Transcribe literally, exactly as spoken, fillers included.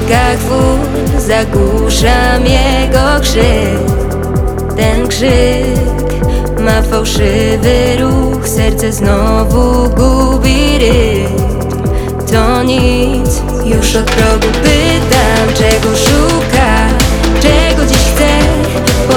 jak wór, zagłuszam jego krzyk. Ten krzyk ma fałszywy ruch, serce znowu gubi rytm. To nic, już od progu pytam, czego szukam.